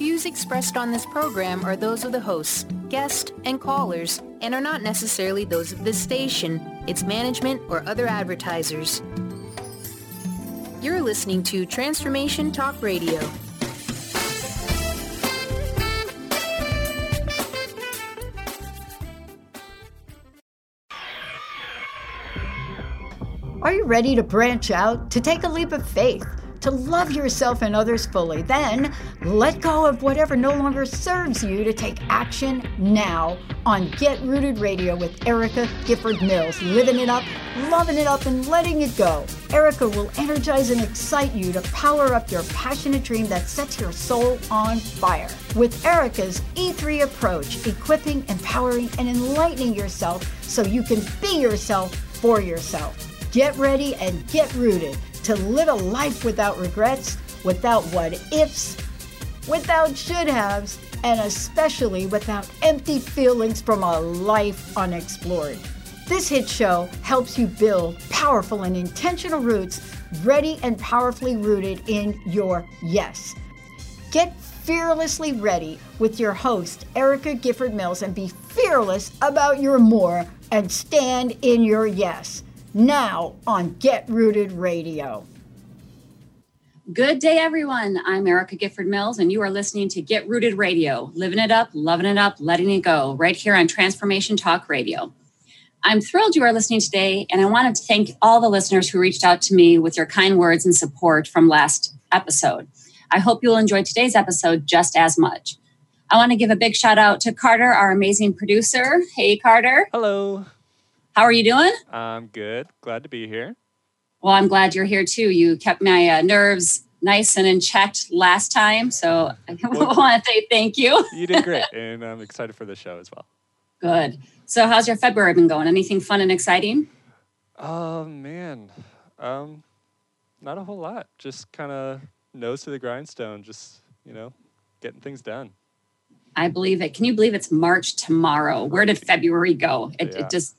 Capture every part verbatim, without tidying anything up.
views expressed on this program are those of the hosts, guests, and callers, and are not necessarily those of this station, its management, or other advertisers. You're listening to Transformation Talk Radio. Are you ready to branch out, to take a leap of faith, to love yourself and others fully? Then let go of whatever no longer serves you to take action now on Get Rooted Radio with Erica Gifford Mills. Living it up, loving it up, and letting it go. Erica will energize and excite you to power up your passionate dream that sets your soul on fire. With Erica's E three approach, equipping, empowering, and enlightening yourself so you can be yourself for yourself. Get ready and get rooted to live a life without regrets, without what-ifs, without should-haves, and especially without empty feelings from a life unexplored. This hit show helps you build powerful and intentional roots, ready and powerfully rooted in your yes. Get fearlessly ready with your host, Erica Gifford Mills, and be fearless about your more and stand in your yes. Now on Get Rooted Radio. Good day, everyone. I'm Erica Gifford Mills, and you are listening to Get Rooted Radio, living it up, loving it up, letting it go, right here on Transformation Talk Radio. I'm thrilled you are listening today, and I wanted to thank all the listeners who reached out to me with your kind words and support from last episode. I hope you'll enjoy today's episode just as much. I want to give a big shout out to Carter, our amazing producer. Hey, Carter. Hello. How are you doing? I'm good. Glad to be here. Well, I'm glad you're here too. You kept my uh, nerves nice and in check last time, so I well, want to say thank you. You did great, and I'm excited for the show as well. Good. So how's your February been going? Anything fun and exciting? Oh, man. Um, not a whole lot. Just kind of nose to the grindstone, just, you know, getting things done. I believe it. Can you believe it's March tomorrow? Where did February go? It, yeah. it just...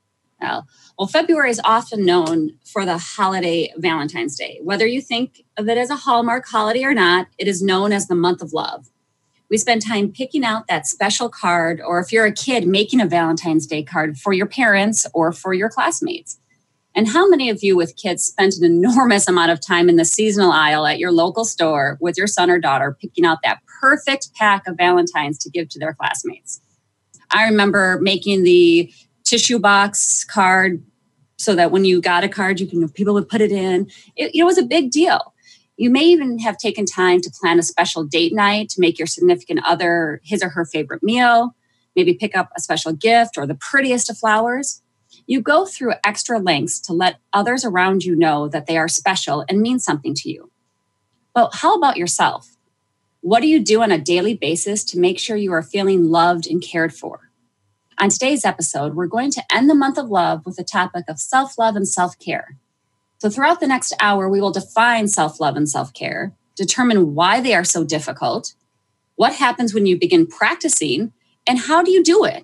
Well, February is often known for the holiday Valentine's Day. Whether you think of it as a Hallmark holiday or not, it is known as the month of love. We spend time picking out that special card, or if you're a kid, making a Valentine's Day card for your parents or for your classmates. And how many of you with kids spent an enormous amount of time in the seasonal aisle at your local store with your son or daughter picking out that perfect pack of Valentines to give to their classmates? I remember making the tissue box card so that when you got a card, you can people would put it in. It, it was a big deal. You may even have taken time to plan a special date night to make your significant other his or her favorite meal, maybe pick up a special gift or the prettiest of flowers. You go through extra lengths to let others around you know that they are special and mean something to you. But how about yourself? What do you do on a daily basis to make sure you are feeling loved and cared for? On today's episode, we're going to end the month of love with the topic of self-love and self-care. So throughout the next hour, we will define self-love and self-care, determine why they are so difficult, what happens when you begin practicing, and how do you do it?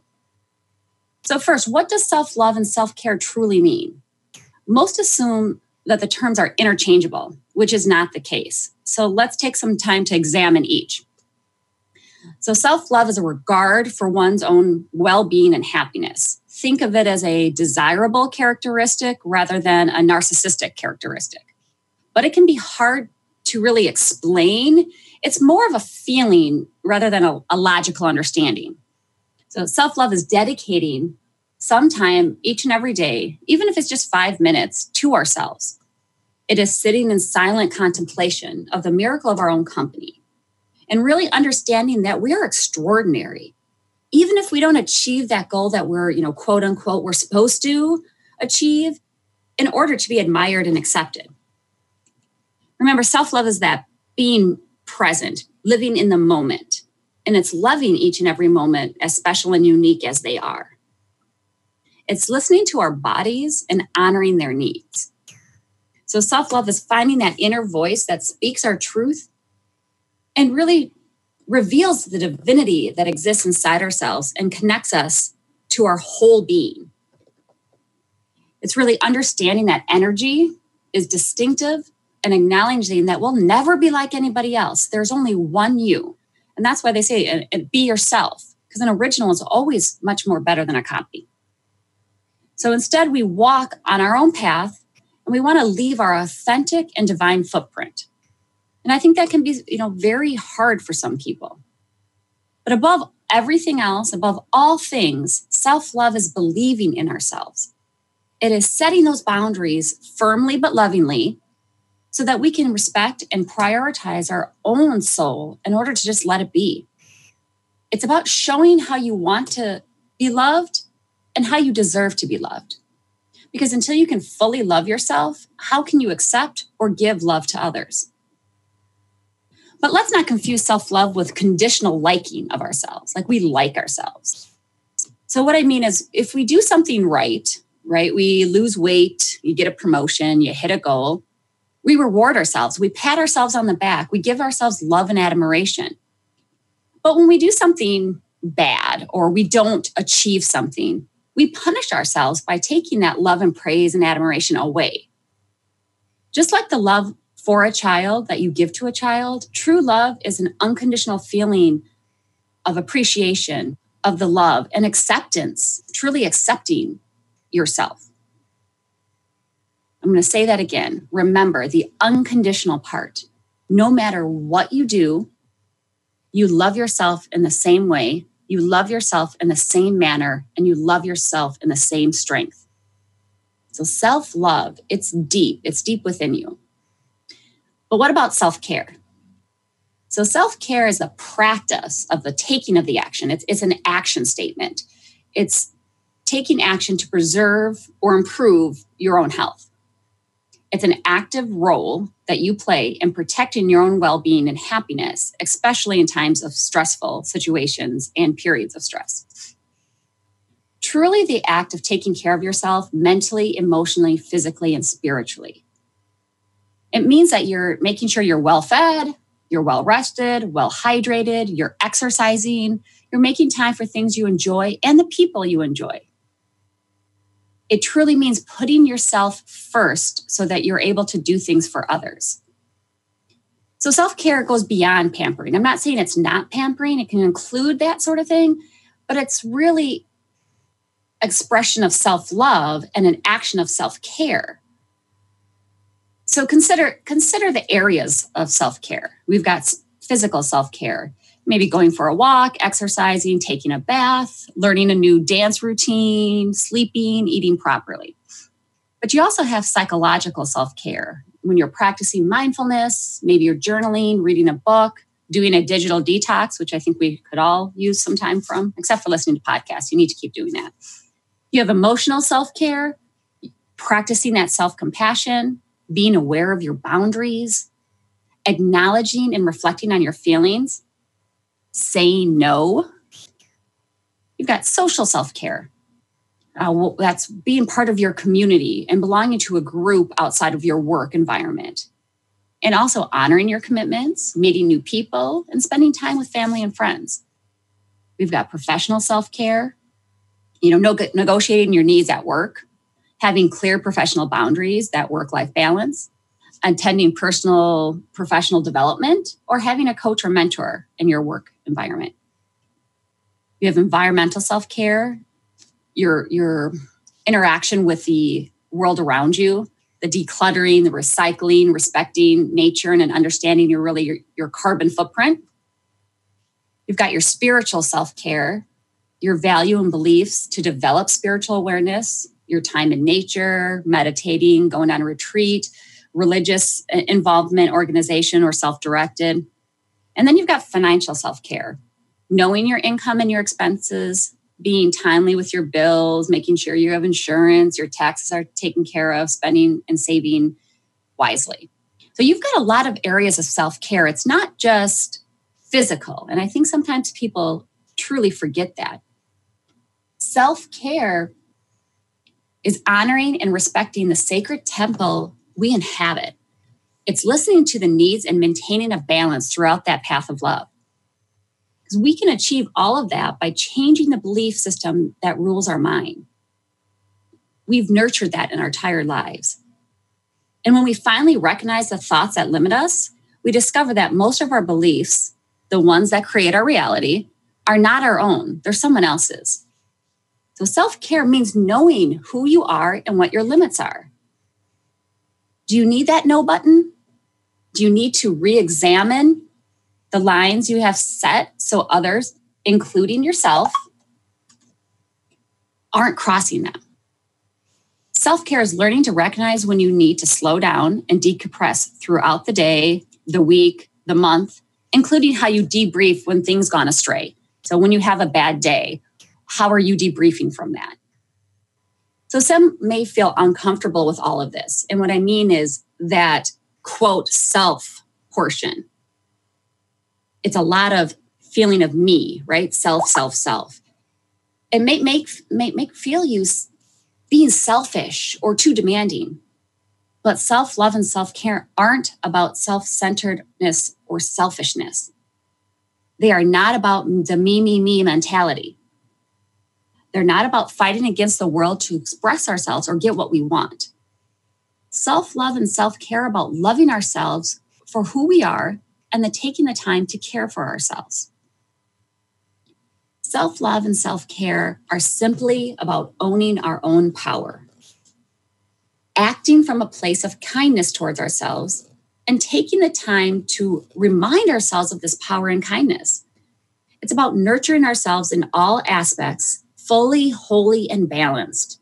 So first, what does self-love and self-care truly mean? Most assume that the terms are interchangeable, which is not the case. So let's take some time to examine each. So self-love is a regard for one's own well-being and happiness. Think of it as a desirable characteristic rather than a narcissistic characteristic. But it can be hard to really explain. It's more of a feeling rather than a, a logical understanding. So self-love is dedicating some time each and every day, even if it's just five minutes, to ourselves. It is sitting in silent contemplation of the miracle of our own company. And really understanding that we are extraordinary. Even if we don't achieve that goal that we're, you know, quote unquote, we're supposed to achieve in order to be admired and accepted. Remember, self-love is that being present, living in the moment. And it's loving each and every moment as special and unique as they are. It's listening to our bodies and honoring their needs. So self-love is finding that inner voice that speaks our truth and really reveals the divinity that exists inside ourselves and connects us to our whole being. It's really understanding that energy is distinctive and acknowledging that we'll never be like anybody else. There's only one you, And that's why they say uh, uh, be yourself, because an original is always much more better than a copy. So instead, we walk on our own path, and we want to leave our authentic and divine footprint. And I think that can be, you know, very hard for some people. But above everything else, above all things, self-love is believing in ourselves. It is setting those boundaries firmly but lovingly so that we can respect and prioritize our own soul in order to just let it be. It's about showing how you want to be loved and how you deserve to be loved. Because until you can fully love yourself, how can you accept or give love to others? But let's not confuse self-love with conditional liking of ourselves, like we like ourselves. So what I mean is, if we do something right, right, we lose weight, you get a promotion, you hit a goal, we reward ourselves, we pat ourselves on the back, we give ourselves love and admiration. But when we do something bad or we don't achieve something, we punish ourselves by taking that love and praise and admiration away. Just like the love for a child that you give to a child, true love is an unconditional feeling of appreciation, of the love and acceptance, truly accepting yourself. I'm going to say that again. Remember the unconditional part. No matter what you do, you love yourself in the same way, you love yourself in the same manner, and you love yourself in the same strength. So self-love, it's deep, it's deep within you. But what about self-care? So self-care is the practice of the taking of the action. It's, it's an action statement. It's taking action to preserve or improve your own health. It's an active role that you play in protecting your own well-being and happiness, especially in times of stressful situations and periods of stress. Truly the act of taking care of yourself mentally, emotionally, physically, and spiritually. It means that you're making sure you're well-fed, you're well-rested, well-hydrated, you're exercising, you're making time for things you enjoy and the people you enjoy. It truly means putting yourself first so that you're able to do things for others. So self-care goes beyond pampering. I'm not saying it's not pampering. It can include that sort of thing, but it's really expression of self-love and an action of self-care. So consider, consider the areas of self-care. We've got physical self-care, maybe going for a walk, exercising, taking a bath, learning a new dance routine, sleeping, eating properly. But you also have psychological self-care. When you're practicing mindfulness, maybe you're journaling, reading a book, doing a digital detox, which I think we could all use some time from, except for listening to podcasts. You need to keep doing that. You have emotional self-care, practicing that self-compassion, being aware of your boundaries, acknowledging and reflecting on your feelings, saying no. You've got social self-care. Uh, well, that's being part of your community and belonging to a group outside of your work environment. And also honoring your commitments, meeting new people, and spending time with family and friends. We've got professional self-care, you know, no, negotiating your needs at work, having clear professional boundaries, that work-life balance, attending personal professional development, or having a coach or mentor in your work environment. You have environmental self-care, your, your interaction with the world around you, the decluttering, the recycling, respecting nature, and understanding your really your, your carbon footprint. You've got your spiritual self-care, your value and beliefs to develop spiritual awareness, your time in nature, meditating, going on a retreat, religious involvement, organization, or self-directed. And then you've got financial self-care, knowing your income and your expenses, being timely with your bills, making sure you have insurance, your taxes are taken care of, spending and saving wisely. So you've got a lot of areas of self-care. It's not just physical. And I think sometimes people truly forget that. Self-care is honoring and respecting the sacred temple we inhabit. It's listening to the needs and maintaining a balance throughout that path of love. Because we can achieve all of that by changing the belief system that rules our mind. We've nurtured that in our entire lives. And when we finally recognize the thoughts that limit us, we discover that most of our beliefs the ones that create our reality, are not our own. They're someone else's. So self-care means knowing who you are and what your limits are. Do you need that no button? Do you need to re-examine the lines you have set so others, including yourself, aren't crossing them? Self-care is learning to recognize when you need to slow down and decompress throughout the day, the week, the month, including how you debrief when things gone astray. So when you have a bad day, how are you debriefing from that? So some may feel uncomfortable with all of this. And what I mean is that, quote, self portion. It's a lot of feeling of me, right? Self, self, self. It may make, may make feel you being selfish or too demanding. But self-love and self-care aren't about self-centeredness or selfishness. They are not about the me, me, me mentality. They're not about fighting against the world to express ourselves or get what we want. Self-love and self-care are about loving ourselves for who we are and then taking the time to care for ourselves. Self-love and self-care are simply about owning our own power, acting from a place of kindness towards ourselves, and taking the time to remind ourselves of this power and kindness. It's about nurturing ourselves in all aspects, fully, wholly, and balanced.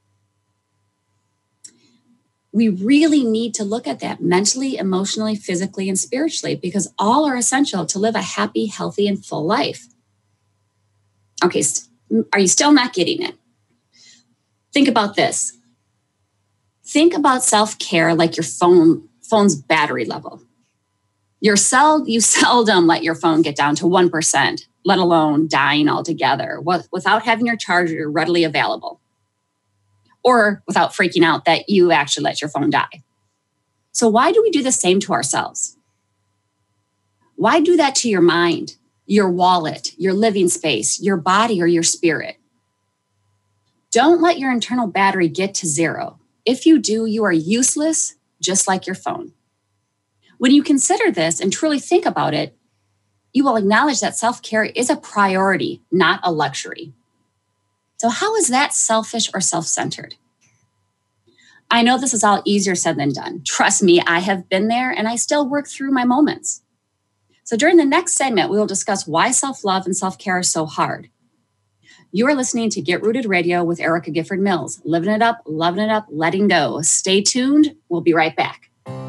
We really need to look at that mentally, emotionally, physically, and spiritually, because all are essential to live a happy, healthy, and full life. Okay, are you still not getting it? Think about this. Think about self-care like your phone phone's battery level. Your cell, you seldom let your phone get down to one percent, let alone dying altogether, without having your charger readily available, or without freaking out that you actually let your phone die. So why do we do the same to ourselves? Why do that to your mind, your wallet, your living space, your body, or your spirit? Don't let your internal battery get to zero. If you do, you are useless, just like your phone. When you consider this and truly think about it, you will acknowledge that self-care is a priority, not a luxury. So how is that selfish or self-centered? I know this is all easier said than done. Trust me, I have been there and I still work through my moments. So during the next segment, we will discuss why self-love and self-care are so hard. You are listening to Get Rooted Radio with Erica Gifford Mills. Living it up, loving it up, letting go. Stay tuned. We'll be right back.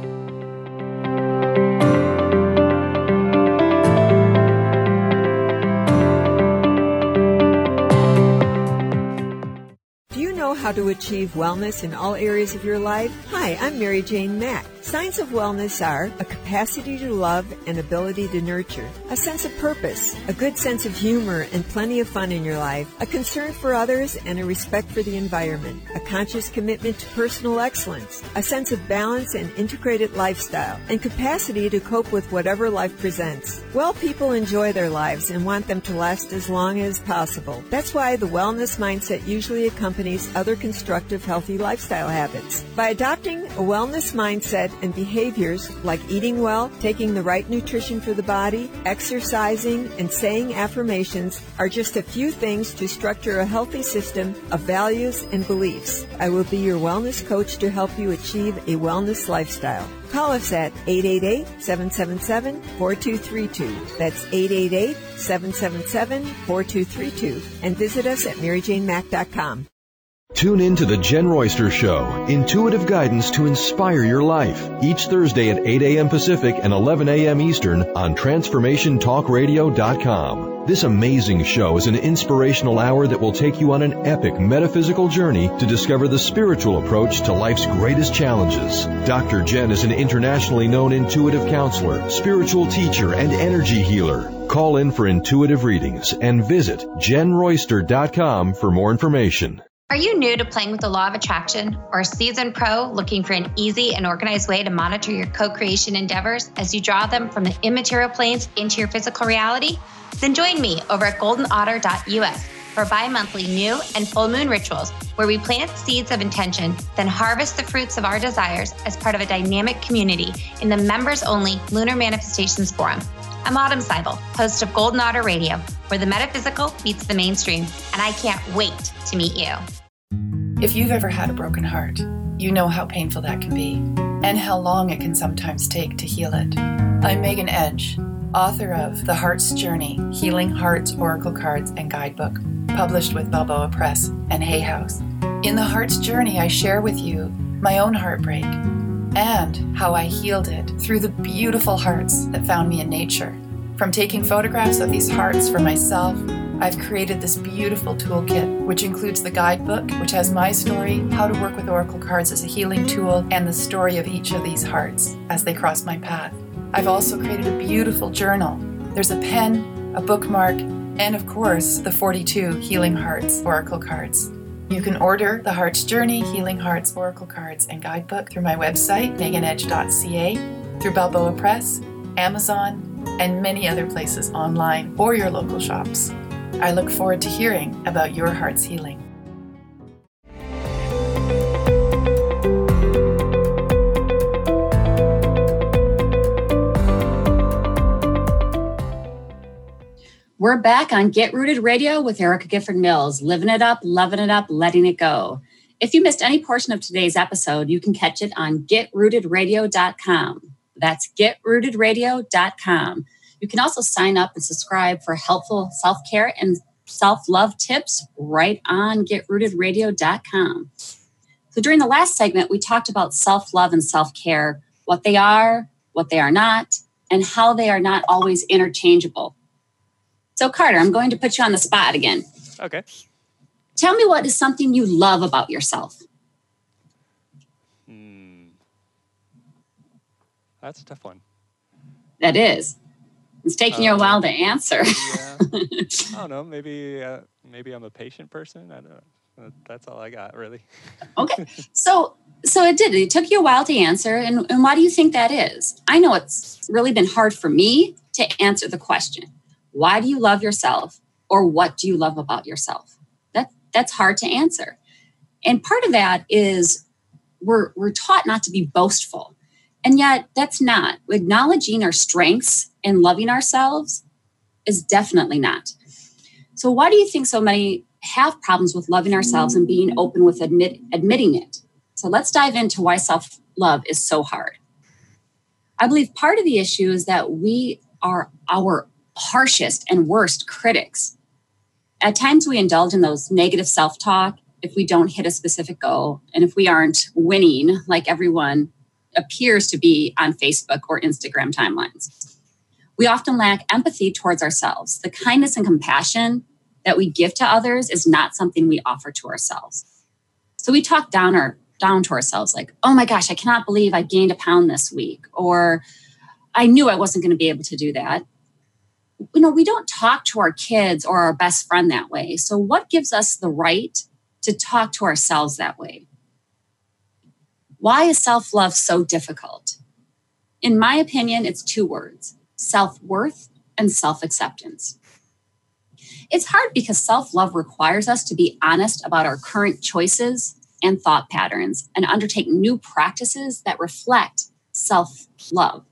Do you know how to achieve wellness in all areas of your life? Hi, I'm Mary Jane Mack. Signs of wellness are a capacity to love and ability to nurture, a sense of purpose, a good sense of humor and plenty of fun in your life, a concern for others and a respect for the environment, a conscious commitment to personal excellence, a sense of balance and integrated lifestyle, and capacity to cope with whatever life presents. Well people enjoy their lives and want them to last as long as possible. That's why the wellness mindset usually accompanies other constructive, healthy lifestyle habits. By adopting a wellness mindset and behaviors like eating well, taking the right nutrition for the body, exercising, and saying affirmations are just a few things to structure a healthy system of values and beliefs. I will be your wellness coach to help you achieve a wellness lifestyle. Call us at eight eight eight, seven seven seven, four two three two. That's eight eight eight, seven seven seven, four two three two. And visit us at mary jane mack dot com. Tune in to the Jen Royster Show, intuitive guidance to inspire your life, each Thursday at eight a.m. Pacific and eleven a.m. Eastern on transformation talk radio dot com. This amazing show is an inspirational hour that will take you on an epic metaphysical journey to discover the spiritual approach to life's greatest challenges. Doctor Jen is an internationally known intuitive counselor, spiritual teacher, and energy healer. Call in for intuitive readings and visit jen royster dot com for more information. Are you new to playing with the law of attraction or a seasoned pro looking for an easy and organized way to monitor your co-creation endeavors as you draw them from the immaterial planes into your physical reality? Then join me over at golden otter dot u s for bi-monthly new and full moon rituals where we plant seeds of intention, then harvest the fruits of our desires as part of a dynamic community in the members-only Lunar Manifestations Forum. I'm Autumn Seibel, host of Golden Otter Radio, where the metaphysical meets the mainstream, and I can't wait to meet you. If you've ever had a broken heart, you know how painful that can be, and how long it can sometimes take to heal it. I'm Megan Edge, author of The Heart's Journey, Healing Hearts Oracle Cards and Guidebook, published with Balboa Press and Hay House. In The Heart's Journey, I share with you my own heartbreak and how I healed it through the beautiful hearts that found me in nature. From taking photographs of these hearts for myself, I've created this beautiful toolkit, which includes the guidebook, which has my story, how to work with oracle cards as a healing tool, and the story of each of these hearts as they cross my path. I've also created a beautiful journal. There's a pen, a bookmark, and of course, the forty-two Healing Hearts Oracle cards. You can order The Heart's Journey, Healing Hearts Oracle Cards and Guidebook through my website, megan edge dot c a, through Balboa Press, Amazon, and many other places online or your local shops. I look forward to hearing about your heart's healing. We're back on Get Rooted Radio with Erica Gifford Mills, living it up, loving it up, letting it go. If you missed any portion of today's episode, you can catch it on get rooted radio dot com. That's get rooted radio dot com. You can also sign up and subscribe for helpful self-care and self-love tips right on get rooted radio dot com. So during the last segment, we talked about self-love and self-care, what they are, what they are not, and how they are not always interchangeable. So Carter, I'm going to put you on the spot again. Okay. Tell me what is something you love about yourself. Hmm. That's a tough one. That is. It's taking um, you a while to answer. Yeah. I don't know. Maybe uh, maybe I'm a patient person. I don't know. That's all I got, really. Okay. So so it did. It took you a while to answer. And, and why do you think that is? I know it's really been hard for me to answer the question. Why do you love yourself? Or what do you love about yourself? That that's hard to answer. And part of that is we're we're taught not to be boastful. And yet that's not. Acknowledging our strengths and loving ourselves is definitely not. So why do you think so many have problems with loving ourselves and being open with admit, admitting it? So let's dive into why self-love is so hard. I believe part of the issue is that we are our harshest and worst critics. At times we indulge in those negative self-talk if we don't hit a specific goal and if we aren't winning like everyone appears to be on Facebook or Instagram timelines. We often lack empathy towards ourselves. The kindness and compassion that we give to others is not something we offer to ourselves. So we talk down our down to ourselves like, oh my gosh, I cannot believe I gained a pound this week, or I knew I wasn't going to be able to do that. You know, we don't talk to our kids or our best friend that way. So what gives us the right to talk to ourselves that way? Why is self-love so difficult? In my opinion, it's two words: self-worth and self-acceptance. It's hard because self-love requires us to be honest about our current choices and thought patterns and undertake new practices that reflect self-love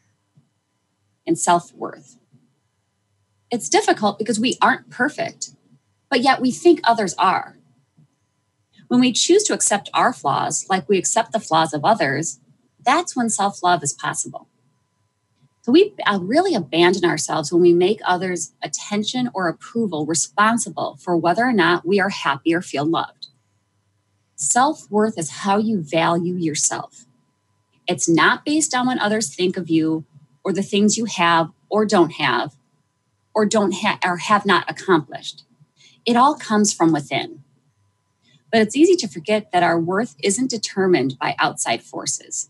and self-worth. It's difficult because we aren't perfect, but yet we think others are. When we choose to accept our flaws like we accept the flaws of others, that's when self-love is possible. So we really abandon ourselves when we make others' attention or approval responsible for whether or not we are happy or feel loved. Self-worth is how you value yourself. It's not based on what others think of you or the things you have or don't have or don't ha- or have not accomplished. It all comes from within. But it's easy to forget that our worth isn't determined by outside forces.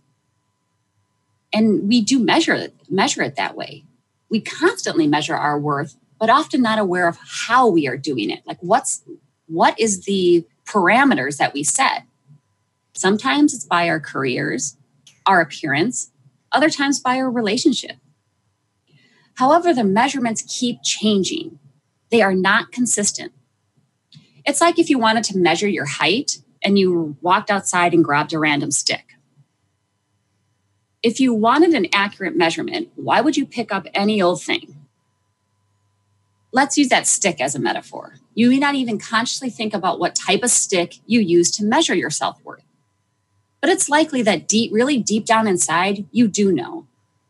And we do measure it, measure it that way. We constantly measure our worth, but often not aware of how we are doing it. Like what's what is the parameters that we set? Sometimes it's by our careers, our appearance, other times by our relationship. However, the measurements keep changing. They are not consistent. It's like if you wanted to measure your height and you walked outside and grabbed a random stick. If you wanted an accurate measurement, why would you pick up any old thing? Let's use that stick as a metaphor. You may not even consciously think about what type of stick you use to measure your self-worth. But it's likely that deep, really deep down inside, you do know.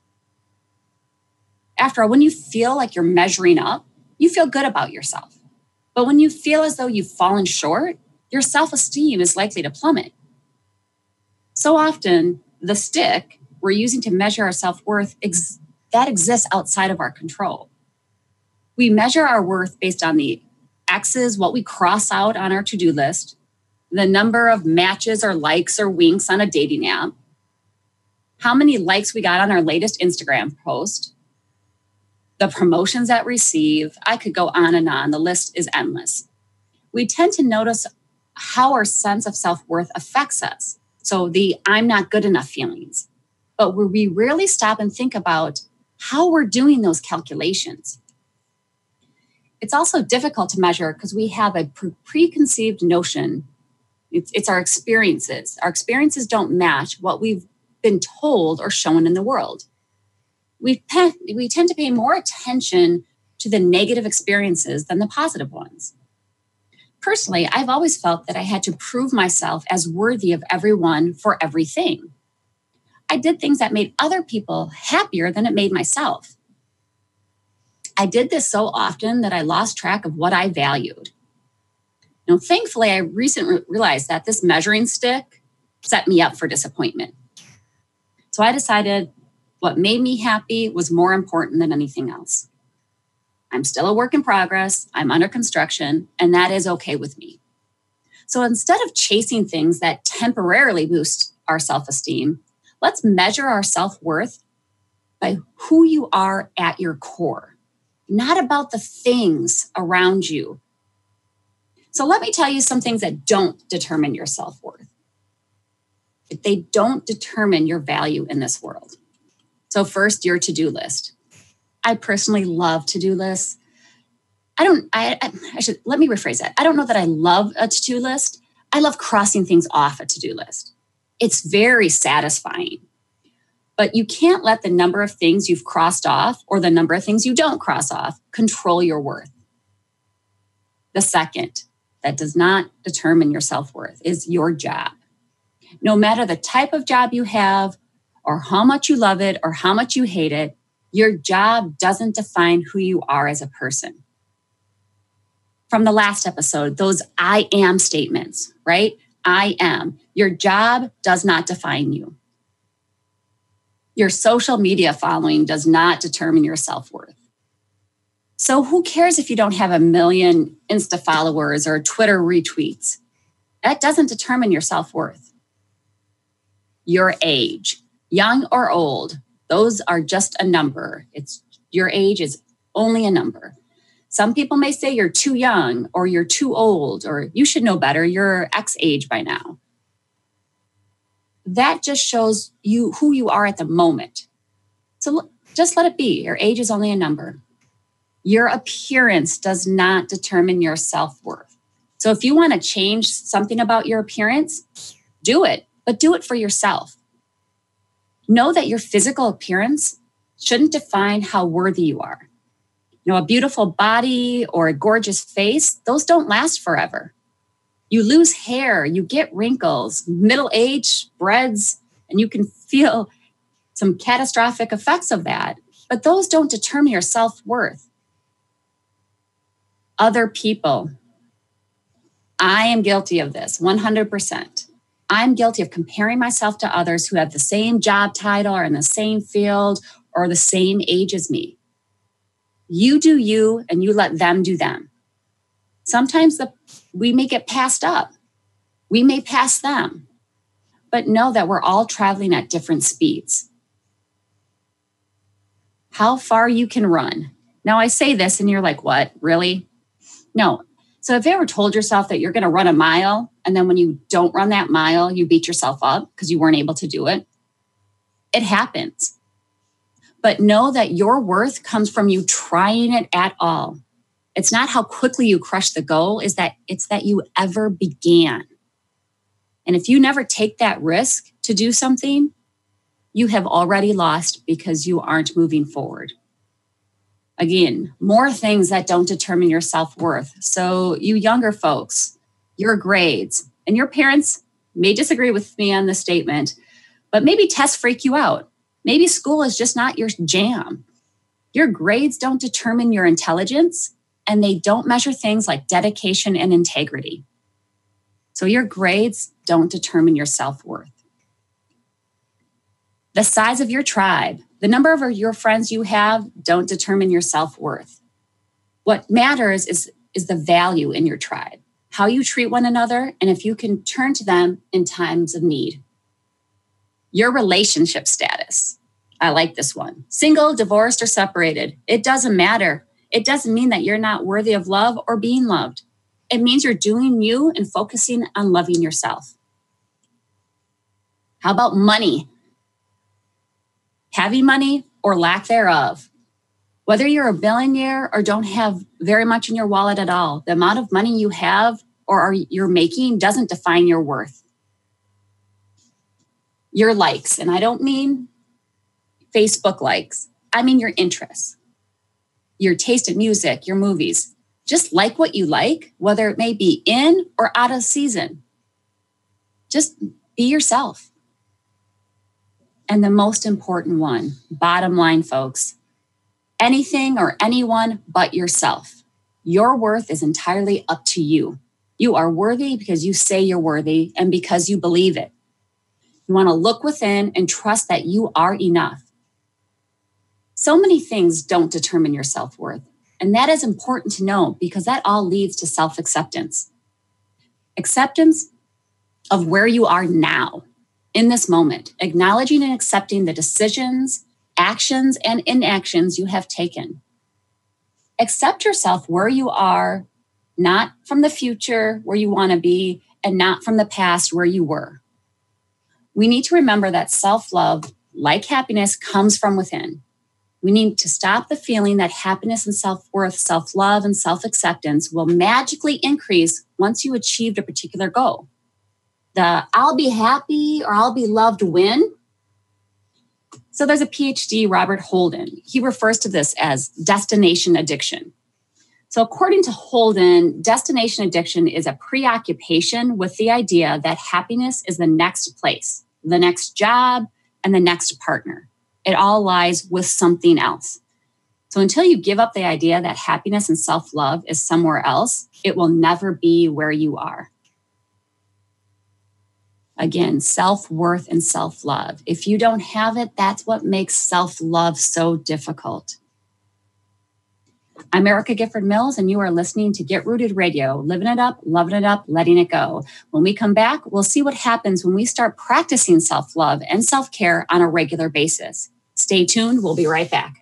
After all, when you feel like you're measuring up, you feel good about yourself. But when you feel as though you've fallen short, your self-esteem is likely to plummet. So often, the stick we're using to measure our self-worth, ex- that exists outside of our control. We measure our worth based on the X's, what we cross out on our to-do list, the number of matches or likes or winks on a dating app, how many likes we got on our latest Instagram post, the promotions that we receive. I could go on and on. The list is endless. We tend to notice how our sense of self-worth affects us. So the I'm not good enough feelings. But we rarely stop and think about how we're doing those calculations. It's also difficult to measure because we have a pre- preconceived notion. It's, it's our experiences. Our experiences don't match what we've been told or shown in the world. We, pe- we tend to pay more attention to the negative experiences than the positive ones. Personally, I've always felt that I had to prove myself as worthy of everyone for everything. I did things that made other people happier than it made myself. I did this so often that I lost track of what I valued. Now, thankfully, I recently realized that this measuring stick set me up for disappointment. So I decided what made me happy was more important than anything else. I'm still a work in progress, I'm under construction, and that is okay with me. So instead of chasing things that temporarily boost our self-esteem, let's measure our self-worth by who you are at your core, not about the things around you. So let me tell you some things that don't determine your self-worth. They don't determine your value in this world. So first, your to-do list. I personally love to-do lists. I don't, I, I should, let me rephrase that. I don't know that I love a to-do list. I love crossing things off a to-do list. It's very satisfying. But you can't let the number of things you've crossed off or the number of things you don't cross off control your worth. The second, that does not determine your self-worth, is your job. No matter the type of job you have or how much you love it or how much you hate it, your job doesn't define who you are as a person. From the last episode, those I am statements, right? I am. Your job does not define you. Your social media following does not determine your self-worth. So who cares if you don't have a million Insta followers or Twitter retweets? That doesn't determine your self-worth. Your age, young or old, those are just a number. It's your age is only a number. Some people may say you're too young or you're too old or you should know better. You're X age by now. That just shows you who you are at the moment. So just let it be. Your age is only a number. Your appearance does not determine your self-worth. So if you want to change something about your appearance, do it, but do it for yourself. Know that your physical appearance shouldn't define how worthy you are. You know, a beautiful body or a gorgeous face, those don't last forever. You lose hair, you get wrinkles, middle age spreads, and you can feel some catastrophic effects of that. But those don't determine your self-worth. Other people. I am guilty of this, one hundred percent. I'm guilty of comparing myself to others who have the same job title or in the same field or the same age as me. You do you and you let them do them. Sometimes the, we may get passed up. We may pass them. But know that we're all traveling at different speeds. How far you can run. Now I say this and you're like, what, really? No. So have you ever told yourself that you're going to run a mile and then when you don't run that mile, you beat yourself up because you weren't able to do it? It happens. But know that your worth comes from you trying it at all. It's not how quickly you crush the goal, is that it's that you ever began. And if you never take that risk to do something, you have already lost because you aren't moving forward. Again, more things that don't determine your self-worth. So you younger folks, your grades, and your parents may disagree with me on this statement, but maybe tests freak you out. Maybe school is just not your jam. Your grades don't determine your intelligence, and they don't measure things like dedication and integrity. So your grades don't determine your self-worth. The size of your tribe, the number of your friends you have don't determine your self-worth. What matters is, is the value in your tribe, how you treat one another, and if you can turn to them in times of need. Your relationship status. I like this one. Single, divorced, or separated. It doesn't matter. It doesn't mean that you're not worthy of love or being loved. It means you're doing you and focusing on loving yourself. How about money? Having money or lack thereof. Whether you're a billionaire or don't have very much in your wallet at all, the amount of money you have or are you're making doesn't define your worth. Your likes, and I don't mean Facebook likes. I mean your interests, your taste in music, your movies. Just like what you like, whether it may be in or out of season. Just be yourself. And the most important one, bottom line, folks, anything or anyone but yourself. Your worth is entirely up to you. You are worthy because you say you're worthy and because you believe it. You want to look within and trust that you are enough. So many things don't determine your self-worth. And that is important to know because that all leads to self-acceptance. Acceptance of where you are now, in this moment, acknowledging and accepting the decisions, actions, and inactions you have taken. Accept yourself where you are, not from the future where you want to be, and not from the past where you were. We need to remember that self-love, like happiness, comes from within. We need to stop the feeling that happiness and self-worth, self-love, and self-acceptance will magically increase once you achieved a particular goal. The I'll be happy or I'll be loved win. So there's a P H D, Robert Holden. He refers to this as destination addiction. So according to Holden, destination addiction is a preoccupation with the idea that happiness is the next place, the next job, and the next partner. It all lies with something else. So until you give up the idea that happiness and self-love is somewhere else, it will never be where you are. Again, self-worth and self-love. If you don't have it, that's what makes self-love so difficult. I'm Erica Gifford Mills, and you are listening to Get Rooted Radio, living it up, loving it up, letting it go. When we come back, we'll see what happens when we start practicing self-love and self-care on a regular basis. Stay tuned. We'll be right back.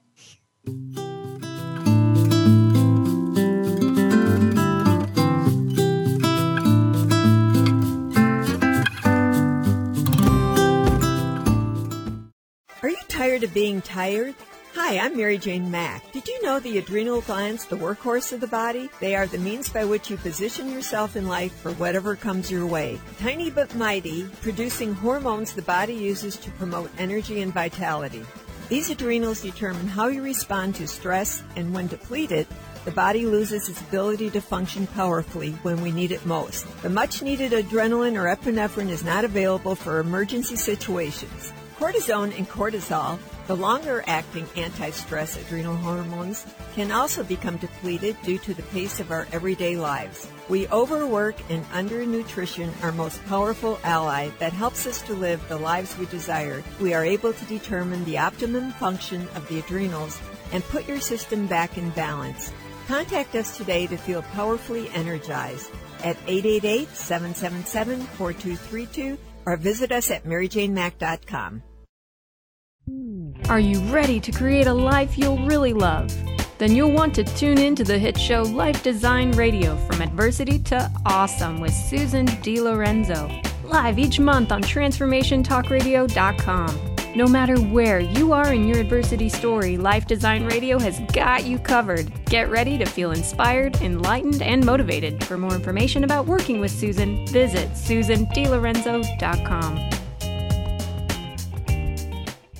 Are you tired of being tired? Hi, I'm Mary Jane Mack. Did you know the adrenal glands, the workhorse of the body? They are the means by which you position yourself in life for whatever comes your way. Tiny but mighty, producing hormones the body uses to promote energy and vitality. These adrenals determine how you respond to stress, and when depleted, the body loses its ability to function powerfully when we need it most. The much-needed adrenaline or epinephrine is not available for emergency situations. Cortisone and cortisol, the longer-acting anti-stress adrenal hormones, can also become depleted due to the pace of our everyday lives. We overwork and undernutrition, our most powerful ally that helps us to live the lives we desire. We are able to determine the optimum function of the adrenals and put your system back in balance. Contact us today to feel powerfully energized at eight eight eight, seven seven seven, four two three two or visit us at mary jane mack dot com. Are you ready to create a life you'll really love? Then you'll want to tune in to the hit show Life Design Radio, From Adversity to Awesome with Susan DiLorenzo, live each month on transformation talk radio dot com. No matter where you are in your adversity story, Life Design Radio has got you covered. Get ready to feel inspired, enlightened, and motivated. For more information about working with Susan, visit susan di lorenzo dot com.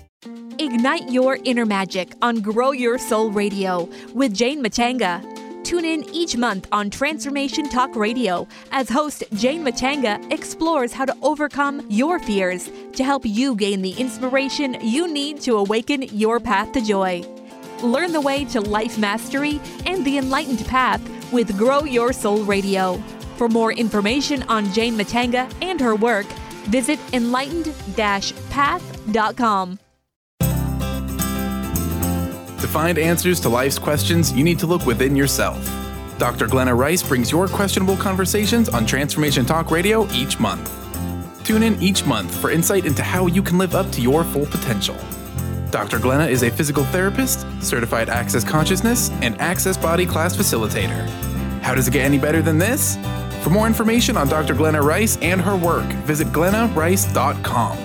Ignite your inner magic on Grow Your Soul Radio with Jane Matanga. Tune in each month on Transformation Talk Radio as host Jane Matanga explores how to overcome your fears to help you gain the inspiration you need to awaken your path to joy. Learn the way to life mastery and the enlightened path with Grow Your Soul Radio. For more information on Jane Matanga and her work, visit enlightened dash path dot com. To find answers to life's questions, you need to look within yourself. Doctor Glenna Rice brings your questionable conversations on Transformation Talk Radio each month. Tune in each month for insight into how you can live up to your full potential. Doctor Glenna is a physical therapist, certified Access Consciousness, and Access Body Class facilitator. How does it get any better than this? For more information on Doctor Glenna Rice and her work, visit glenna rice dot com.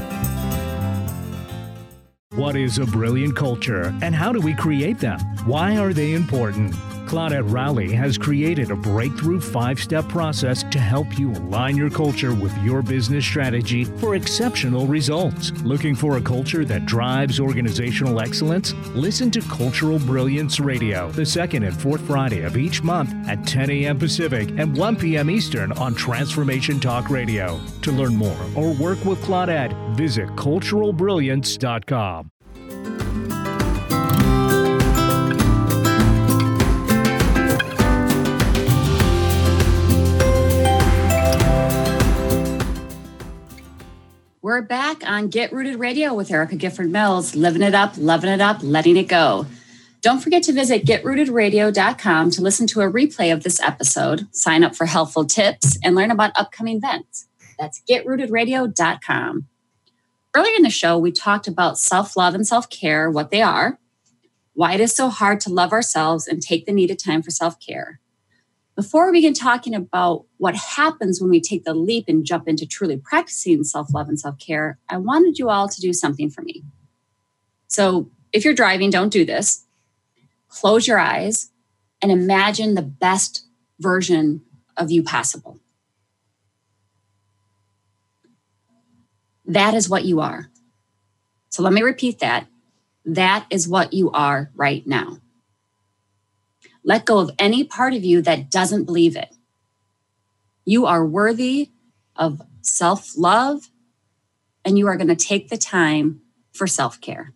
What is a brilliant culture, and how do we create them? Why are they important? Claudette Rowley has created a breakthrough five-step process to help you align your culture with your business strategy for exceptional results. Looking for a culture that drives organizational excellence? Listen to Cultural Brilliance Radio, the second and fourth Friday of each month at ten a.m. Pacific and one p.m. Eastern on Transformation Talk Radio. To learn more or work with Claudette, visit cultural brilliance dot com. We're back on Get Rooted Radio with Erica Gifford Mills, living it up, loving it up, letting it go. Don't forget to visit get rooted radio dot com to listen to a replay of this episode, sign up for helpful tips, and learn about upcoming events. That's get rooted radio dot com. Earlier in the show, we talked about self-love and self-care, what they are, why it is so hard to love ourselves and take the needed time for self-care. Before we begin talking about what happens when we take the leap and jump into truly practicing self-love and self-care, I wanted you all to do something for me. So if you're driving, don't do this. Close your eyes and imagine the best version of you possible. That is what you are. So let me repeat that. That is what you are right now. Let go of any part of you that doesn't believe it. You are worthy of self-love, and you are going to take the time for self-care.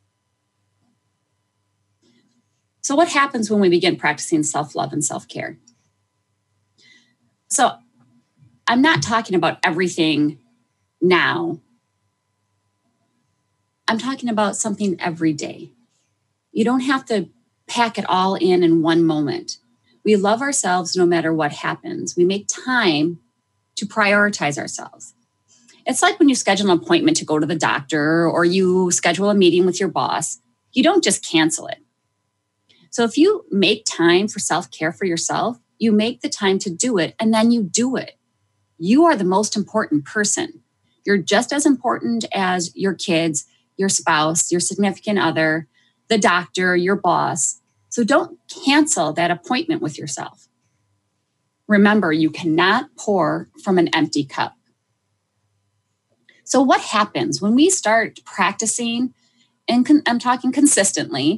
So what happens when we begin practicing self-love and self-care? So I'm not talking about everything now. I'm talking about something every day. You don't have to pack it all in in one moment. We love ourselves no matter what happens. We make time to prioritize ourselves. It's like when you schedule an appointment to go to the doctor or you schedule a meeting with your boss, you don't just cancel it. So if you make time for self-care for yourself, you make the time to do it and then you do it. You are the most important person. You're just as important as your kids, your spouse, your significant other, the doctor, your boss. So don't cancel that appointment with yourself. Remember, you cannot pour from an empty cup. So what happens when we start practicing, and con- I'm talking consistently,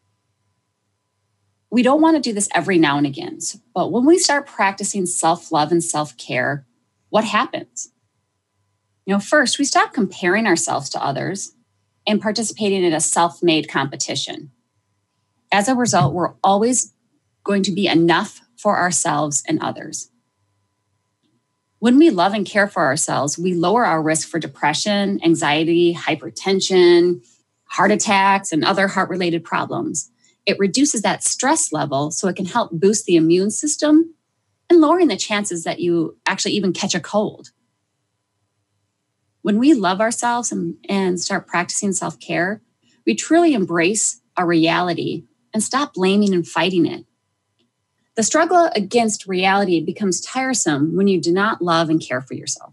we don't want to do this every now and again, but when we start practicing self-love and self-care, what happens? You know, first, we stop comparing ourselves to others and participating in a self-made competition. As a result, we're always going to be enough for ourselves and others. When we love and care for ourselves, we lower our risk for depression, anxiety, hypertension, heart attacks, and other heart-related problems. It reduces that stress level so it can help boost the immune system and lowering the chances that you actually even catch a cold. When we love ourselves and, and start practicing self-care, we truly embrace our reality and stop blaming and fighting it. The struggle against reality becomes tiresome when you do not love and care for yourself.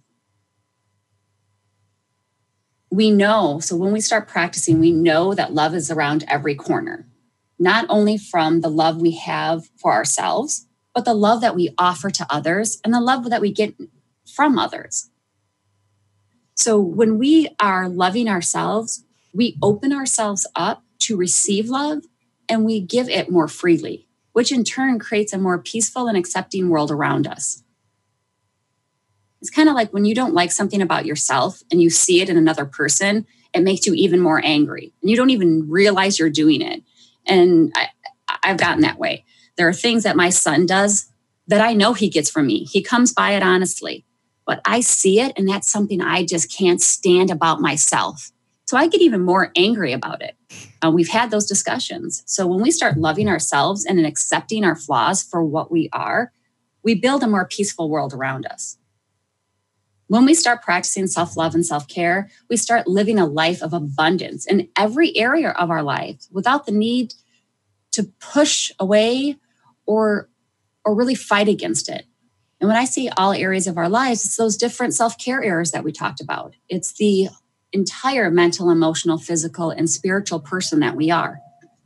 We know, so when we start practicing, we know that love is around every corner, not only from the love we have for ourselves, but the love that we offer to others and the love that we get from others. So when we are loving ourselves, we open ourselves up to receive love and we give it more freely, which in turn creates a more peaceful and accepting world around us. It's kind of like when you don't like something about yourself and you see it in another person, it makes you even more angry. And you don't even realize you're doing it. And I, I've gotten that way. There are things that my son does that I know he gets from me. He comes by it honestly, but I see it and that's something I just can't stand about myself. So I get even more angry about it. Uh, we've had those discussions. So when we start loving ourselves and accepting our flaws for what we are, we build a more peaceful world around us. When we start practicing self-love and self-care, we start living a life of abundance in every area of our life without the need to push away or, or really fight against it. And when I say all areas of our lives, it's those different self-care areas that we talked about. It's the entire mental, emotional, physical, and spiritual person that we are.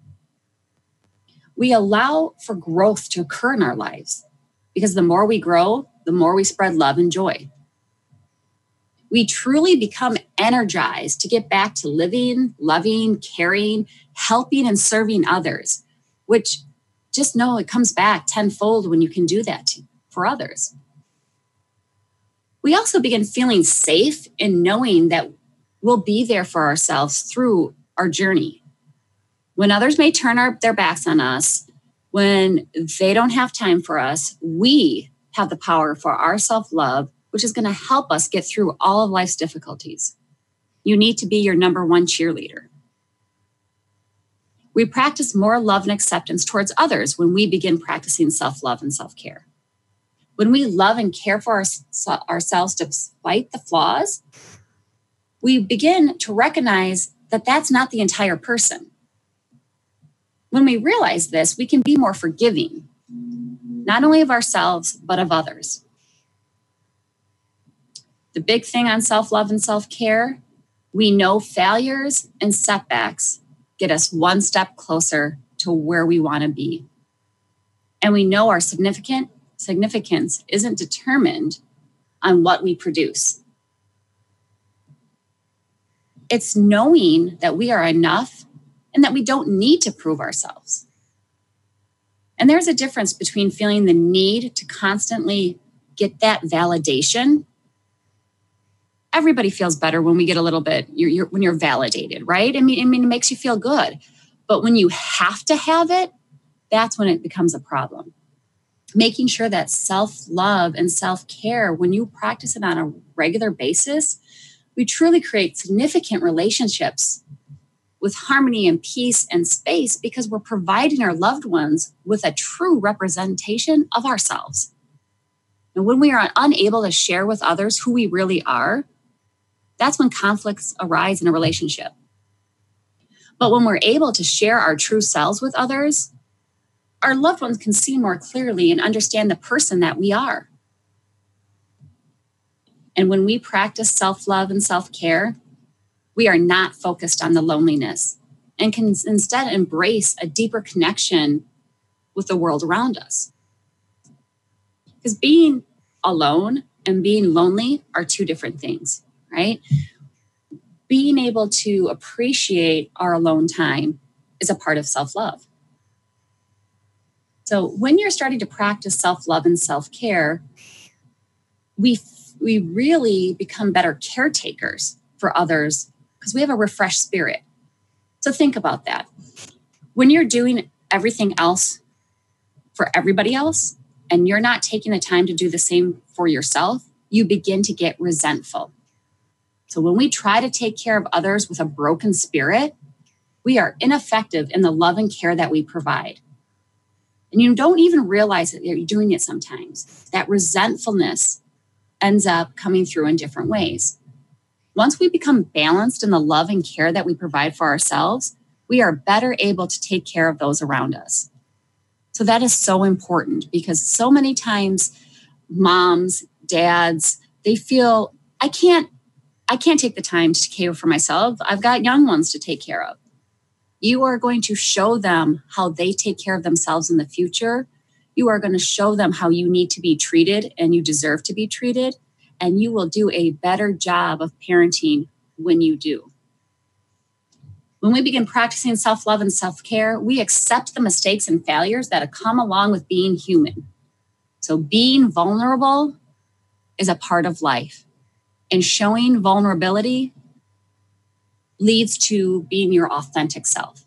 We allow for growth to occur in our lives because the more we grow, the more we spread love and joy. We truly become energized to get back to living, loving, caring, helping, and serving others, which just know it comes back tenfold when you can do that to, for others. We also begin feeling safe in knowing that we'll be there for ourselves through our journey. When others may turn our, their backs on us, when they don't have time for us, we have the power for our self-love, which is going to help us get through all of life's difficulties. You need to be your number one cheerleader. We practice more love and acceptance towards others when we begin practicing self-love and self-care. When we love and care for our, ourselves despite the flaws, we begin to recognize that that's not the entire person. When we realize this, we can be more forgiving, not only of ourselves, but of others. The big thing on self-love and self-care, we know failures and setbacks get us one step closer to where we want to be. And we know our significant significance isn't determined on what we produce. It's knowing that we are enough and that we don't need to prove ourselves. And there's a difference between feeling the need to constantly get that validation. Everybody feels better when we get a little bit, you're, you're, when you're validated, right? I mean, I mean, it makes you feel good. But when you have to have it, that's when it becomes a problem. Making sure that self-love and self-care, when you practice it on a regular basis, we truly create significant relationships with harmony and peace and space because we're providing our loved ones with a true representation of ourselves. And when we are unable to share with others who we really are, that's when conflicts arise in a relationship. But when we're able to share our true selves with others, our loved ones can see more clearly and understand the person that we are. And when we practice self-love and self-care, we are not focused on the loneliness and can instead embrace a deeper connection with the world around us. Because being alone and being lonely are two different things, right? Being able to appreciate our alone time is a part of self-love. So when you're starting to practice self-love and self-care, we we really become better caretakers for others because we have a refreshed spirit. So think about that. When you're doing everything else for everybody else and you're not taking the time to do the same for yourself, you begin to get resentful. So when we try to take care of others with a broken spirit, we are ineffective in the love and care that we provide. And you don't even realize that you're doing it sometimes. That resentfulness ends up coming through in different ways. Once we become balanced in the love and care that we provide for ourselves, we are better able to take care of those around us. So that is so important because so many times moms, dads, they feel, I can't, I can't take the time to care for myself. I've got young ones to take care of. You are going to show them how they take care of themselves in the future. You are going to show them how you need to be treated and you deserve to be treated. And you will do a better job of parenting when you do. When we begin practicing self-love and self-care, we accept the mistakes and failures that have come along with being human. So being vulnerable is a part of life. And showing vulnerability leads to being your authentic self.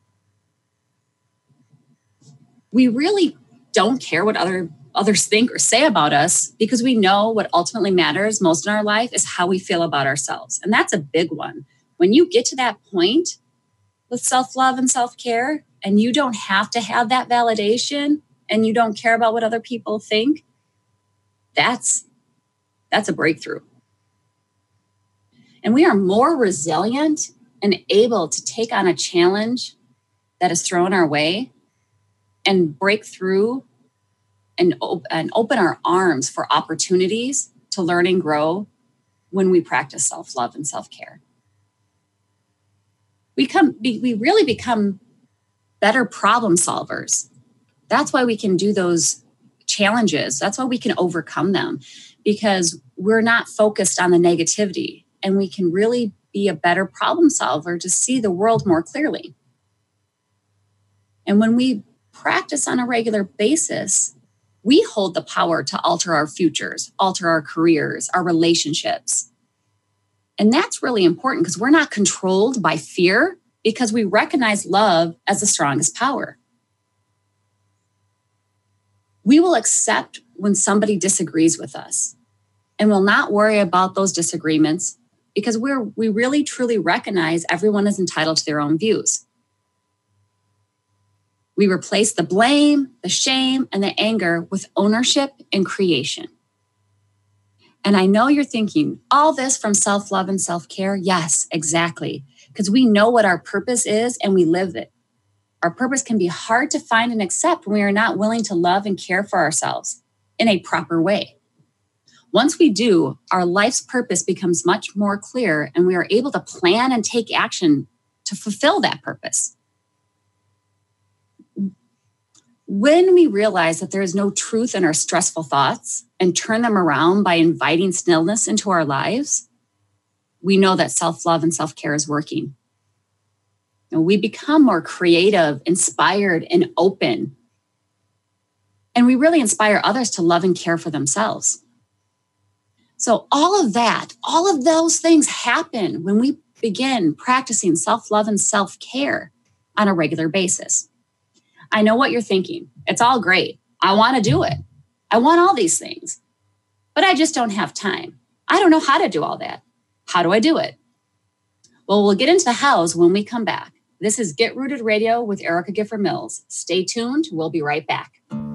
We really don't care what other others think or say about us because we know what ultimately matters most in our life is how we feel about ourselves. And that's a big one. When you get to that point with self-love and self-care, and you don't have to have that validation and you don't care about what other people think, that's, that's a breakthrough. And we are more resilient and able to take on a challenge that is thrown our way and break through and, op- and open our arms for opportunities to learn and grow when we practice self-love and self-care. We come, we really become better problem solvers. That's why we can do those challenges. That's why we can overcome them, because we're not focused on the negativity, and we can really be a better problem solver to see the world more clearly. And when we practice on a regular basis, we hold the power to alter our futures, alter our careers, our relationships. And that's really important because we're not controlled by fear, because we recognize love as the strongest power. We will accept when somebody disagrees with us, and will not worry about those disagreements because we're, we really truly recognize everyone is entitled to their own views. We replace the blame, the shame, and the anger with ownership and creation. And I know you're thinking, all this from self-love and self-care? Yes, exactly. Because we know what our purpose is and we live it. Our purpose can be hard to find and accept when we are not willing to love and care for ourselves in a proper way. Once we do, our life's purpose becomes much more clear and we are able to plan and take action to fulfill that purpose. When we realize that there is no truth in our stressful thoughts and turn them around by inviting stillness into our lives, we know that self-love and self-care is working. And we become more creative, inspired, and open. And we really inspire others to love and care for themselves. So all of that, all of those things happen when we begin practicing self-love and self-care on a regular basis. I know what you're thinking. It's all great. I want to do it. I want all these things, but I just don't have time. I don't know how to do all that. How do I do it? Well, we'll get into the hows when we come back. This is Get Rooted Radio with Erica Gifford Mills. Stay tuned. We'll be right back.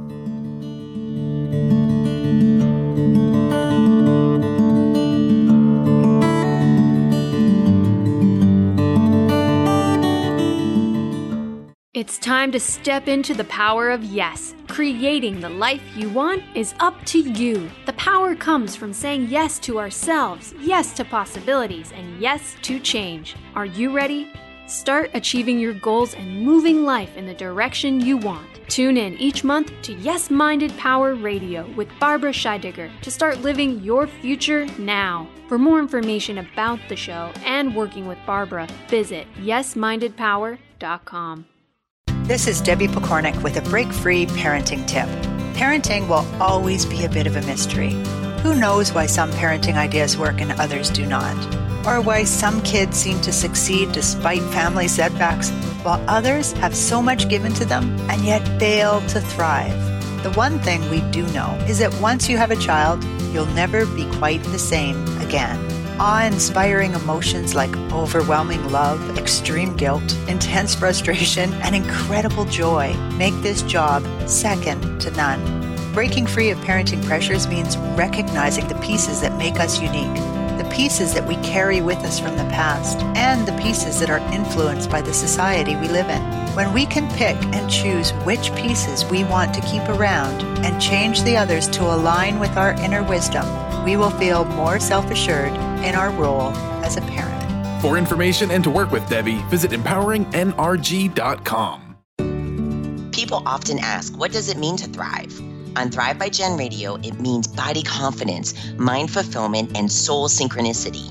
It's time to step into the power of yes. Creating the life you want is up to you. The power comes from saying yes to ourselves, yes to possibilities, and yes to change. Are you ready? Start achieving your goals and moving life in the direction you want. Tune in each month to Yes Minded Power Radio with Barbara Scheidegger to start living your future now. For more information about the show and working with Barbara, visit yes minded power dot com. This is Debbie Pokornik with a break-free parenting tip. Parenting will always be a bit of a mystery. Who knows why some parenting ideas work and others do not? Or why some kids seem to succeed despite family setbacks, while others have so much given to them and yet fail to thrive. The one thing we do know is that once you have a child, you'll never be quite the same again. Awe-inspiring emotions like overwhelming love, extreme guilt, intense frustration, and incredible joy make this job second to none. Breaking free of parenting pressures means recognizing the pieces that make us unique, the pieces that we carry with us from the past, and the pieces that are influenced by the society we live in. When we can pick and choose which pieces we want to keep around and change the others to align with our inner wisdom, we will feel more self-assured in our role as a parent. For information and to work with Debbie, visit empowering N R G dot com. People often ask, what does it mean to thrive? On Thrive by Gen Radio, it means body confidence, mind fulfillment, and soul synchronicity.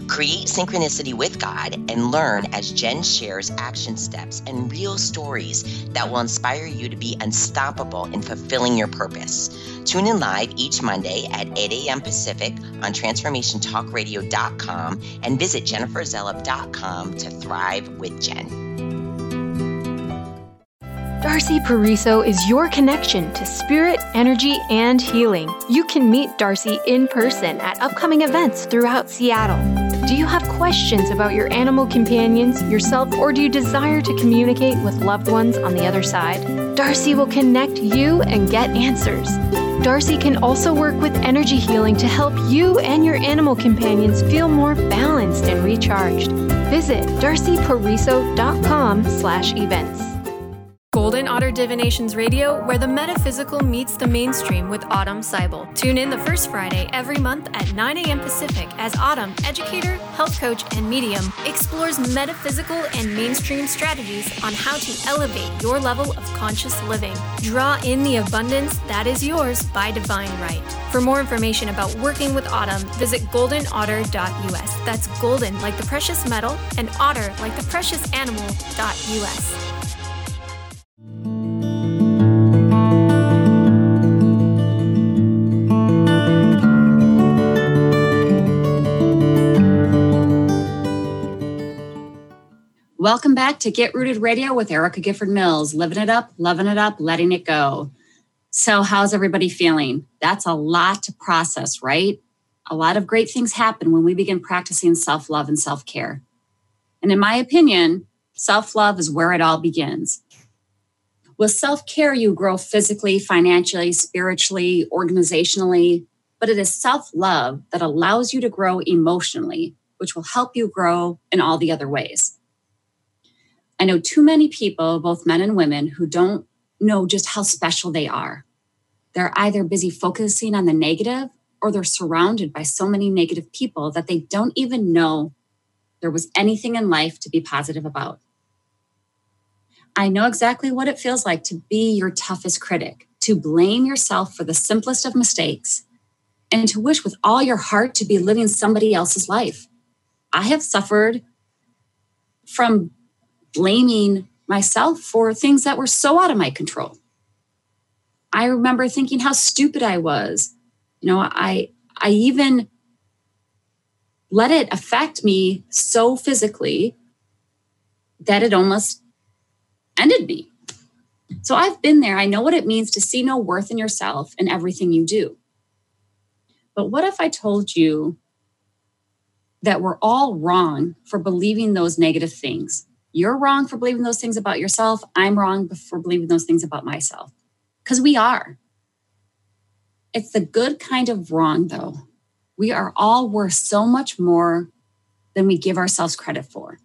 Create synchronicity with God and learn as Jen shares action steps and real stories that will inspire you to be unstoppable in fulfilling your purpose. Tune in live each Monday at eight a.m. Pacific on transformation talk radio dot com and visit jennifer zellup dot com to thrive with Jen. Darcy Pariso is your connection to spirit, energy, and healing. You can meet Darcy in person at upcoming events throughout Seattle. Do you have questions about your animal companions, yourself, or do you desire to communicate with loved ones on the other side? Darcy will connect you and get answers. Darcy can also work with energy healing to help you and your animal companions feel more balanced and recharged. Visit darcy pariso dot com slash events. Golden Otter Divinations Radio, where the metaphysical meets the mainstream with Autumn Seibel. Tune in the first Friday every month at nine a.m. Pacific as Autumn, educator, health coach, and medium, explores metaphysical and mainstream strategies on how to elevate your level of conscious living. Draw in the abundance that is yours by divine right. For more information about working with Autumn, visit golden otter dot u s. That's golden like the precious metal and otter like the precious animal .us. Welcome back to Get Rooted Radio with Erica Gifford Mills. Living it up, loving it up, letting it go. So how's everybody feeling? That's a lot to process, right? A lot of great things happen when we begin practicing self-love and self-care. And in my opinion, self-love is where it all begins. With self-care, you grow physically, financially, spiritually, organizationally, but it is self-love that allows you to grow emotionally, which will help you grow in all the other ways. I know too many people, both men and women, who don't know just how special they are. They're either busy focusing on the negative or they're surrounded by so many negative people that they don't even know there was anything in life to be positive about. I know exactly what it feels like to be your toughest critic, to blame yourself for the simplest of mistakes, and to wish with all your heart to be living somebody else's life. I have suffered from blaming myself for things that were so out of my control. I remember thinking how stupid I was. You know, I I even let it affect me so physically that it almost ended me. So I've been there. I know what it means to see no worth in yourself and everything you do. But what if I told you that we're all wrong for believing those negative things? You're wrong for believing those things about yourself. I'm wrong for believing those things about myself. Because we are. It's the good kind of wrong, though. We are all worth so much more than we give ourselves credit for.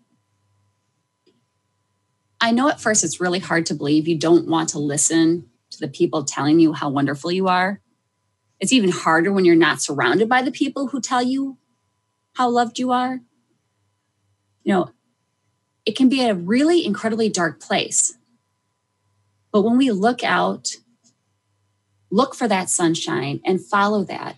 I know at first it's really hard to believe. You don't want to listen to the people telling you how wonderful you are. It's even harder when you're not surrounded by the people who tell you how loved you are. You know, it can be a really incredibly dark place. But when we look out, look for that sunshine and follow that,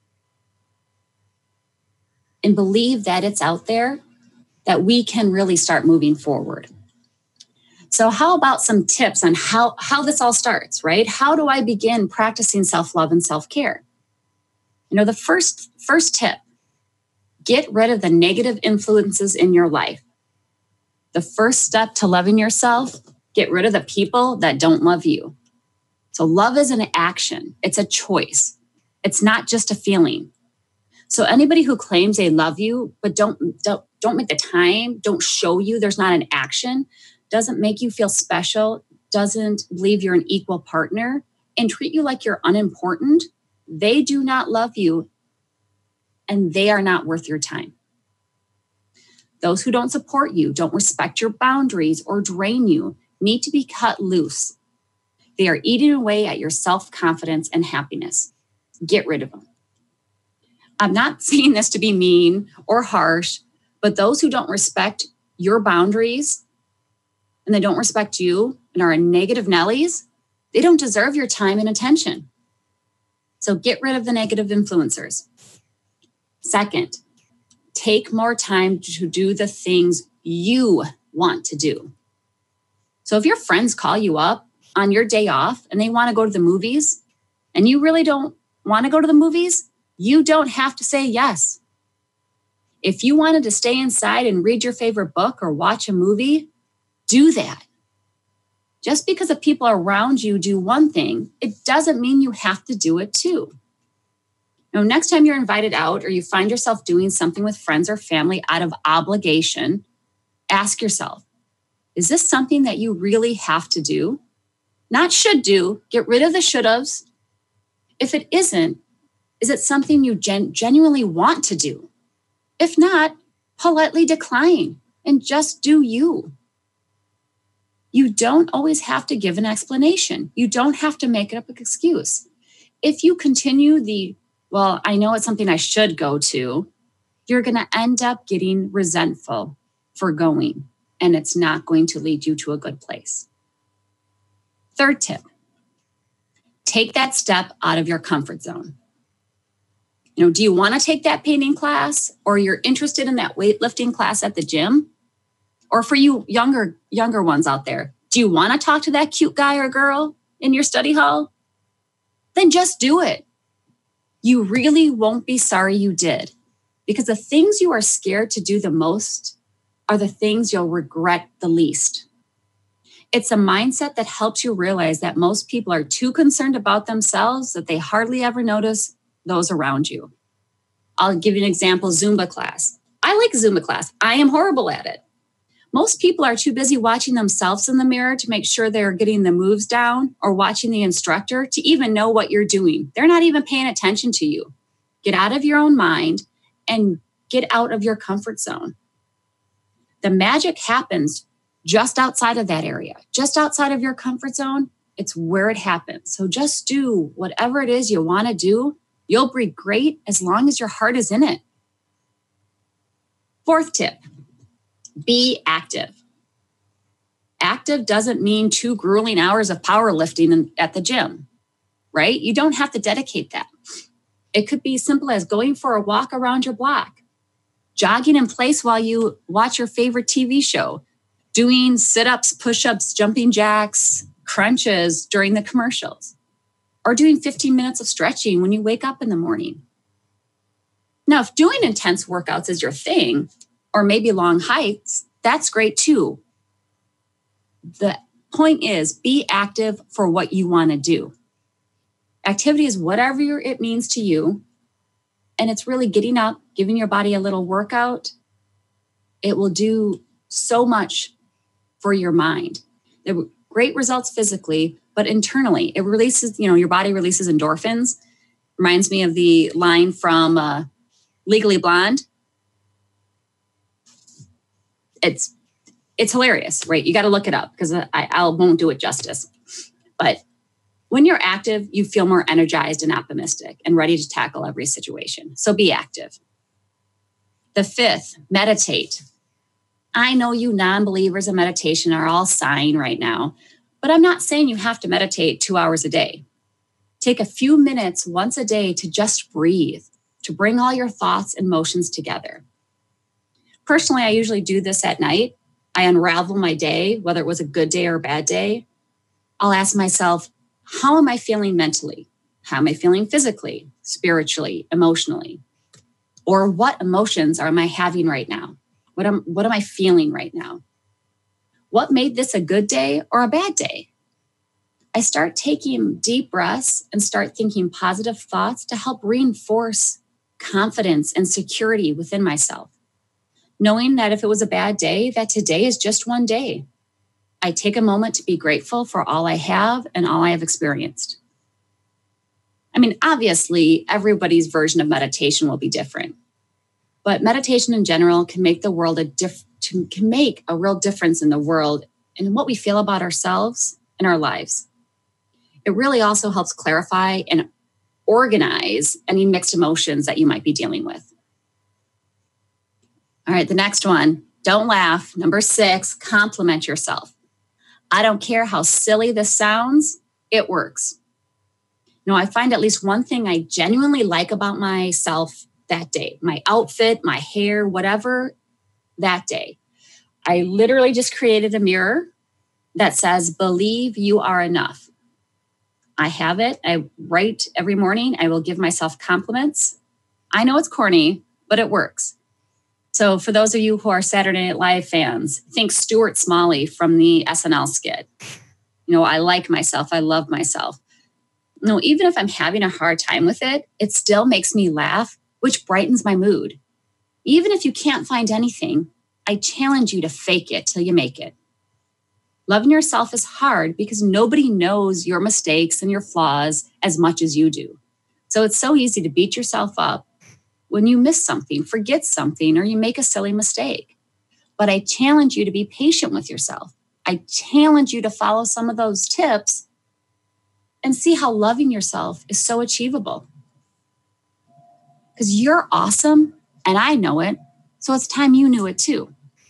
and believe that it's out there, that we can really start moving forward. So how about some tips on how, how this all starts, right? How do I begin practicing self-love and self-care? You know, the first, first tip, get rid of the negative influences in your life. The first step to loving yourself, get rid of the people that don't love you. So love is an action. It's a choice. It's not just a feeling. So anybody who claims they love you, but don't, don't, don't make the time, don't show you there's not an action, doesn't make you feel special, doesn't believe you're an equal partner, and treat you like you're unimportant, they do not love you, and they are not worth your time. Those who don't support you, don't respect your boundaries, or drain you need to be cut loose. They are eating away at your self-confidence and happiness. Get rid of them. I'm not saying this to be mean or harsh, but those who don't respect your boundaries and they don't respect you and are negative Nellies, they don't deserve your time and attention. So get rid of the negative influencers. Second, Take more time to do the things you want to do. So if your friends call you up on your day off and they want to go to the movies and you really don't want to go to the movies, you don't have to say yes. If you wanted to stay inside and read your favorite book or watch a movie, do that. Just because the people around you do one thing, it doesn't mean you have to do it too. Now, next time you're invited out or you find yourself doing something with friends or family out of obligation, ask yourself, is this something that you really have to do? Not should do. Get rid of the should-haves. If it isn't, is it something you gen- genuinely want to do? If not, politely decline and just do you. You don't always have to give an explanation. You don't have to make up an excuse. If you continue the, well, I know it's something I should go to, you're going to end up getting resentful for going, and it's not going to lead you to a good place. Third tip, take that step out of your comfort zone. You know, do you want to take that painting class, or you're interested in that weightlifting class at the gym? Or for you younger, younger ones out there, do you want to talk to that cute guy or girl in your study hall? Then just do it. You really won't be sorry you did, because the things you are scared to do the most are the things you'll regret the least. It's a mindset that helps you realize that most people are too concerned about themselves that they hardly ever notice those around you. I'll give you an example, Zumba class. I like Zumba class. I am horrible at it. Most people are too busy watching themselves in the mirror to make sure they're getting the moves down or watching the instructor to even know what you're doing. They're not even paying attention to you. Get out of your own mind and get out of your comfort zone. The magic happens just outside of that area, just outside of your comfort zone. It's where it happens. So just do whatever it is you want to do. You'll be great as long as your heart is in it. Fourth tip, be active. Active doesn't mean two grueling hours of powerlifting at the gym, right? You don't have to dedicate that. It could be simple as going for a walk around your block, jogging in place while you watch your favorite T V show, doing sit-ups, push-ups, jumping jacks, crunches during the commercials, or doing fifteen minutes of stretching when you wake up in the morning. Now, if doing intense workouts is your thing, or maybe long hikes, that's great too. The point is, be active for what you want to do. Activity is whatever it means to you, and it's really getting up, giving your body a little workout. It will do so much for your mind. There were great results physically, but internally, it releases, you know, your body releases endorphins. Reminds me of the line from uh, Legally Blonde. It's it's hilarious, right? You got to look it up because I, I won't do it justice. But when you're active, you feel more energized and optimistic and ready to tackle every situation. So be active. The fifth, meditate. I know you non-believers in meditation are all sighing right now, but I'm not saying you have to meditate two hours a day. Take a few minutes once a day to just breathe, to bring all your thoughts and emotions together. Personally, I usually do this at night. I unravel my day, whether it was a good day or a bad day. I'll ask myself, how am I feeling mentally? How am I feeling physically, spiritually, emotionally? Or what emotions am I having right now? What am, what am I feeling right now? What made this a good day or a bad day? I start taking deep breaths and start thinking positive thoughts to help reinforce confidence and security within myself. Knowing that if it was a bad day, that today is just one day. I take a moment to be grateful for all I have and all I have experienced. I mean, obviously, everybody's version of meditation will be different. But meditation in general can make the world a diff- to, can make a real difference in the world and what we feel about ourselves and our lives. It really also helps clarify and organize any mixed emotions that you might be dealing with. All right, the next one, don't laugh. Number six, compliment yourself. I don't care how silly this sounds, it works. You know, I find at least one thing I genuinely like about myself that day. My outfit, my hair, whatever, that day. I literally just created a mirror that says, believe you are enough. I have it. I write every morning. I will give myself compliments. I know it's corny, but it works. So for those of you who are Saturday Night Live fans, think Stuart Smalley from the S N L skit. You know, I like myself. I love myself. You know, even if I'm having a hard time with it, it still makes me laugh, which brightens my mood. Even if you can't find anything, I challenge you to fake it till you make it. Loving yourself is hard because nobody knows your mistakes and your flaws as much as you do. So it's so easy to beat yourself up when you miss something, forget something, or you make a silly mistake. But I challenge you to be patient with yourself. I challenge you to follow some of those tips and see how loving yourself is so achievable. Because you're awesome, and I know it, so it's time you knew it too.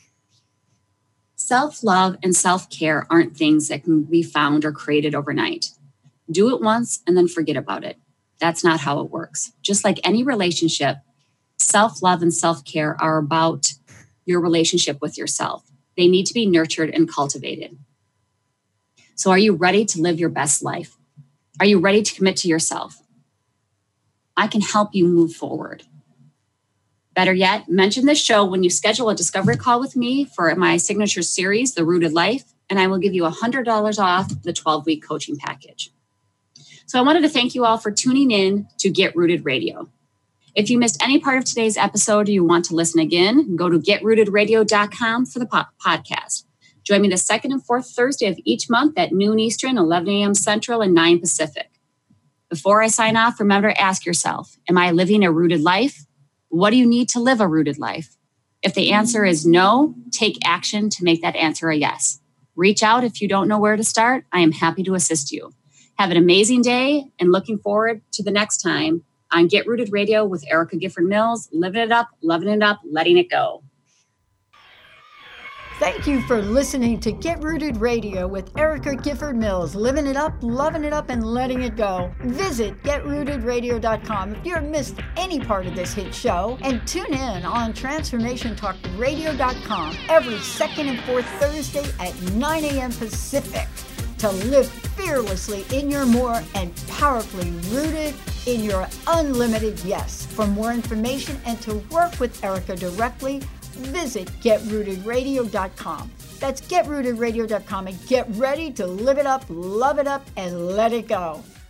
Self-love and self-care aren't things that can be found or created overnight. Do it once and then forget about it. That's not how it works. Just like any relationship, self-love and self-care are about your relationship with yourself. They need to be nurtured and cultivated. So are you ready to live your best life? Are you ready to commit to yourself? I can help you move forward. Better yet, mention this show when you schedule a discovery call with me for my signature series, The Rooted Life, and I will give you one hundred dollars off the twelve-week coaching package. So I wanted to thank you all for tuning in to Get Rooted Radio. If you missed any part of today's episode or you want to listen again, go to get rooted radio dot com for the po- podcast. Join me the second and fourth Thursday of each month at noon Eastern, eleven a.m. Central, and nine Pacific. Before I sign off, remember to ask yourself, am I living a rooted life? What do you need to live a rooted life? If the answer is no, take action to make that answer a yes. Reach out if you don't know where to start. I am happy to assist you. Have an amazing day and looking forward to the next time on Get Rooted Radio with Erica Gifford Mills, living it up, loving it up, letting it go. Thank you for listening to Get Rooted Radio with Erica Gifford Mills, living it up, loving it up, and letting it go. Visit get rooted radio dot com if you've missed any part of this hit show, and tune in on transformation talk radio dot com every second and fourth Thursday at nine a.m. Pacific to live fearlessly in your more and powerfully rooted in your unlimited yes. For more information and to work with Erica directly, visit get rooted radio dot com. That's get rooted radio dot com, and get ready to live it up, love it up, and let it go.